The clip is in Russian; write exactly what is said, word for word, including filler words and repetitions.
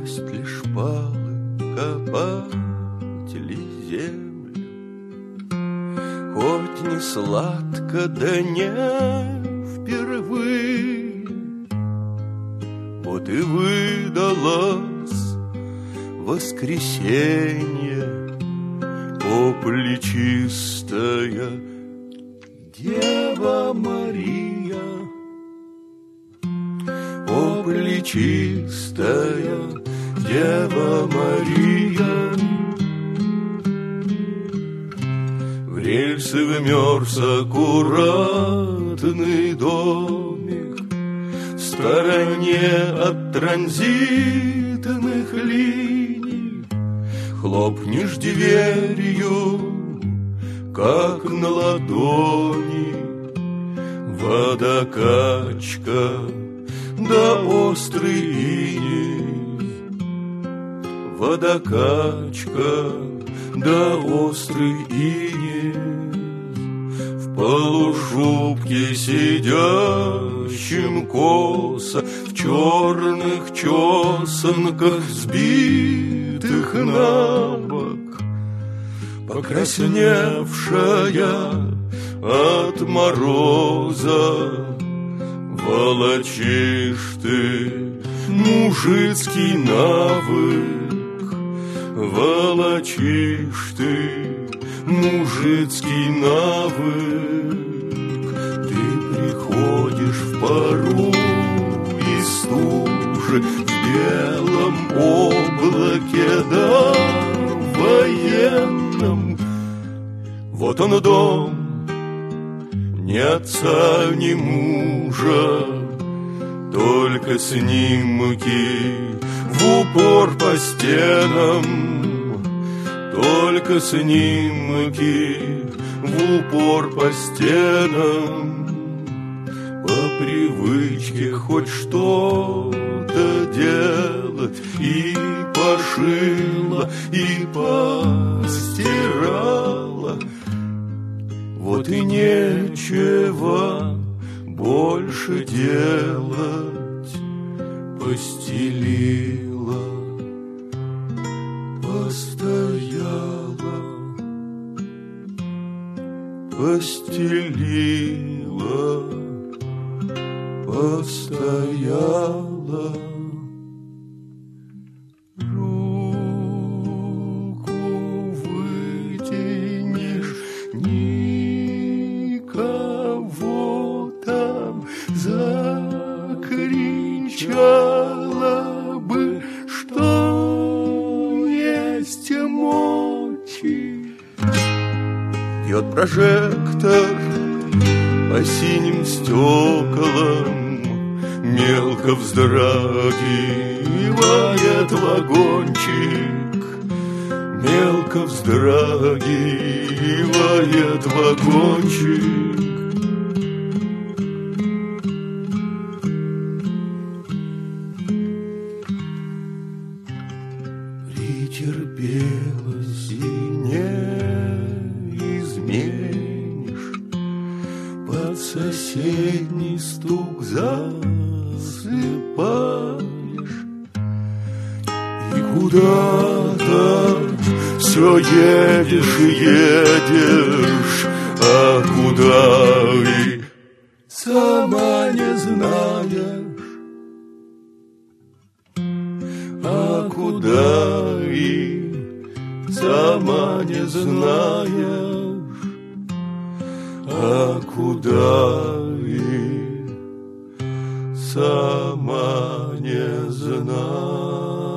есть лишь палы копатели землю. Хоть не сладко, да не впервые. Вот и выдалось воскресенье, о плечистая Дева Мария, о плечистая Дева Мария. В рельсы вмерз аккуратный домик в стороне от транзитных линий. Хлопнешь дверью, как на ладони, водокачка да острый иней, водокачка да острый иней. В полушубке сидящим косо, в черных чесанках сбитых на бок, покрасневшая от мороза, волочишь ты мужицкий навык, волочишь ты мужицкий навык. Ты приходишь в пару и стужи, в белом облаке да военном. Вот он дом, ни отца, ни мужа, только снимки в упор по стенам, только снимки в упор по стенам. По привычке хоть что-то делать, и пошила, и постирала. Вот и нечего больше делать, постелила, постояла, постелила, постояла. Руку вытянешь, никого там закричала бы, что есть мочи. Бьет прожектор по синим стеклам, мелко вздрагивает вагончик, мелко вздрагивает вагончик. Претерпелась и не изменишь, под соседний стук засыпаешь, и куда-то все едешь и едешь, а куда и сама не знаешь, а куда и сама не знаешь, а куда и сама не знаешь.